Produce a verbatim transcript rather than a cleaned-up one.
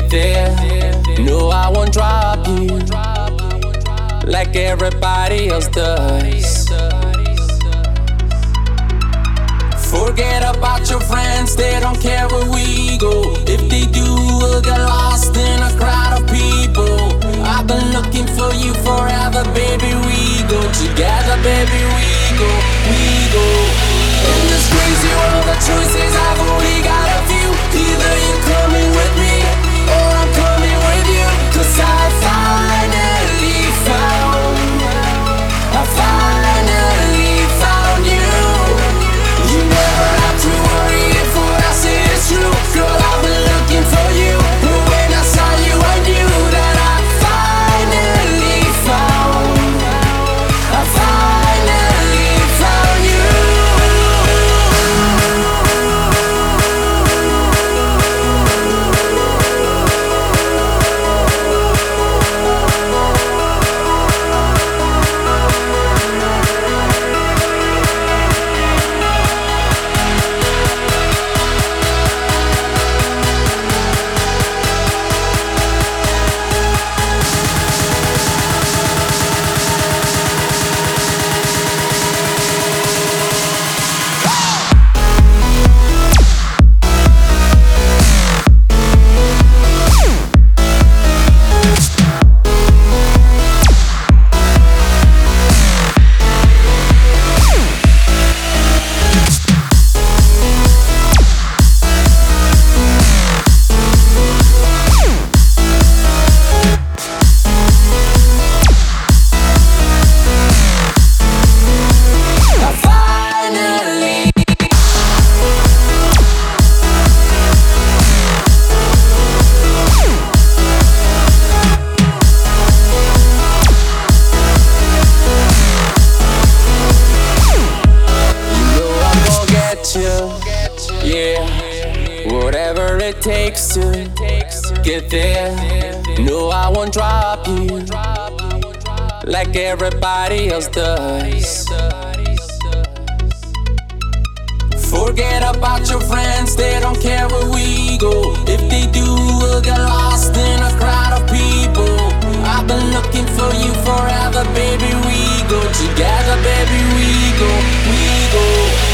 get there. No, I won't drop you like everybody else does. Forget about your friends, they don't care where we go. If they do, we'll get lost in a crowd of people. I've been looking for you forever, baby, we go together, baby, we go, we go. In this crazy world of choices, I've only got a few. Either you're coming with me, or I'm coming with you. Cause I finally found, I finally found you. You never have to worry if what I say is true. Girl, I've been looking for you. And when I saw you, I knew that I finally found, I finally found you. Yeah, whatever it takes to get there. No, I won't drop you like everybody else does. Forget about your friends, they don't care where we go. If they do, we'll get lost in a crowd of people. I've been looking for you forever, baby, we go together, baby, we go, we go.